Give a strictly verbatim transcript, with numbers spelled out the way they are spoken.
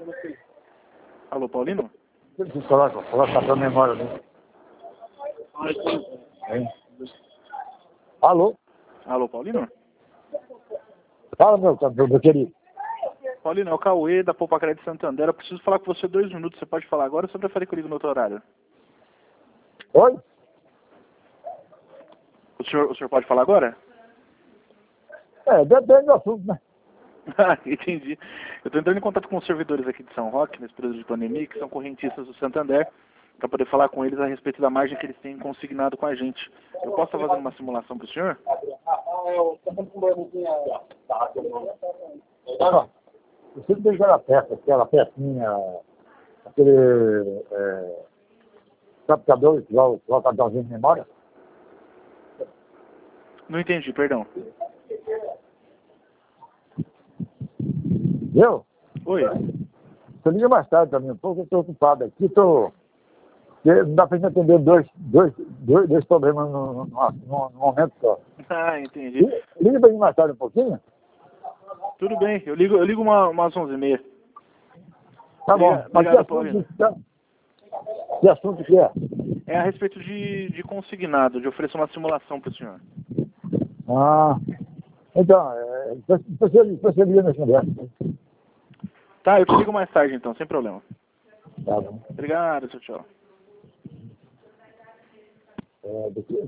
Alô, Paulino? Coloca, coloca pra memória, né? Alô? Alô, Paulino? Fala, meu, meu, meu querido. Paulino, é o Cauê da Poupa Crédito Santander. Eu preciso falar com você dois minutos. Você pode falar agora ou você prefere que eu ligue no outro horário? Oi? O senhor, o senhor pode falar agora? É, depende do assunto, né? Ah, entendi. Eu estou entrando em contato com os servidores aqui de São Roque, nesse período de pandemia, que são correntistas do Santander, para poder falar com eles a respeito da margem que eles têm consignado com a gente. Eu posso estar fazendo uma simulação para o senhor? Ah, você tem aquela peça, aquela pecinha, aquele é, captador, igual o cartãozinho de memória. Não entendi, perdão. Viu? Oi. Você liga mais tarde também, um pouco eu estou ocupado aqui, tô, não dá para gente atender dois, dois, dois, dois problemas no, no, no, no momento só. Ah, entendi. Liga para mim mais tarde um pouquinho? Tudo bem, eu ligo, eu ligo uma, umas onze e meia. Tá bom. Mas que Obrigado, assunto, Paulino. que assunto que é? É a respeito de, de consignado, de oferecer uma simulação para o senhor. Ah, então, é, depois você depois você liga nesse conversa. Tá, eu te ligo mais tarde então, sem problema. Tá bom. Obrigado, tchau, tchau. É, daqui-